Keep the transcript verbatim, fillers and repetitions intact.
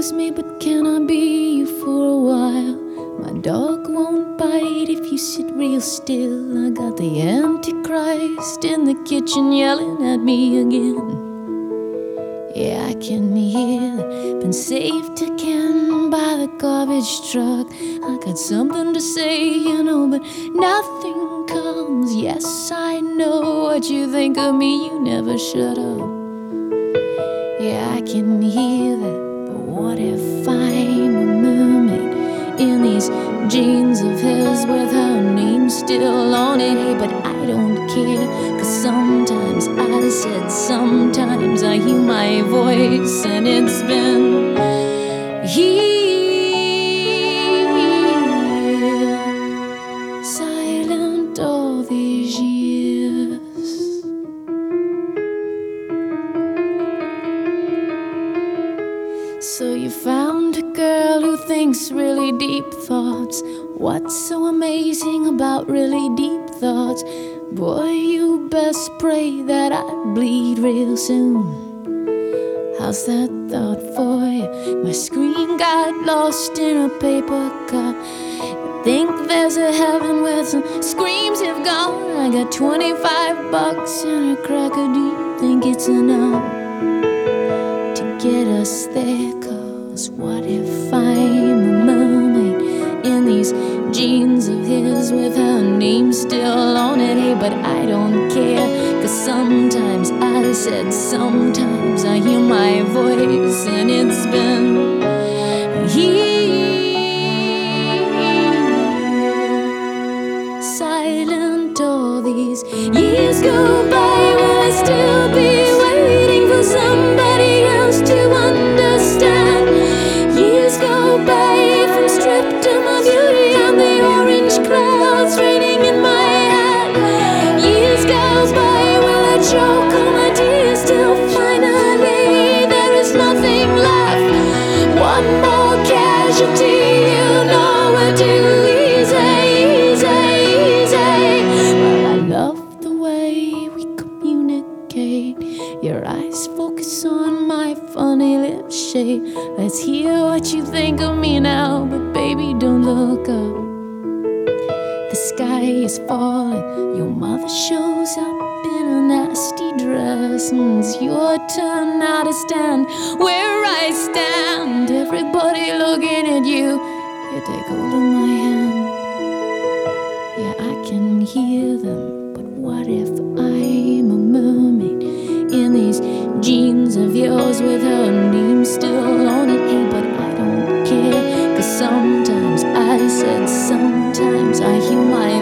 kiss me, but can I be you for a while? My dog won't bite if you sit real still. I got the Antichrist in the kitchen yelling at me again. Yeah, I can hear it. Been saved again by the garbage truck. I got something to say, you know, but nothing comes. Yes, I know what you think of me. You never shut up. Yeah, I can hear that. But what if I'm a mermaid in these jeans of his with her name still on it? Hey, but I don't care, 'cause sometimes I said, sometimes I hear my voice, and it's been here, silent all these years. So you found a girl who thinks really deep thoughts. What's so amazing about really deep thoughts? Boy, you best pray that I bleed real soon. How's that thought for you? My scream got lost in a paper cup. Think there's a heaven where some screams have gone. I got twenty-five bucks and a cracker. Do you think it's enough to get us there? 'Cause what if I'm a mermaid in these jeans of his with her name still on it? Hey, but I don't care, 'cause sometimes I said, sometimes I hear my voice, and it's been here, silent all these years go by. Will I still be waiting for somebody else to understand? Years go by from stripped to my beauty and the orange clouds raining in my hat. Years go by, will I choke on my tears till finally there is nothing left? One more casualty, you know we're too easy, easy, easy. Well, I love the way we communicate. Your eyes focus on my funny lip shape. Let's hear what you think of me now, but baby, don't look up. The sky is falling. Your mother shows up in a nasty dress, and it's your turn now to stand where I stand. Everybody looking at you. You take hold of my hand. Yeah, I can hear them. But what if I'm a mermaid in these jeans of yours with her name still on it? Hey, but I don't care, 'cause sometimes I said, sometimes I hear my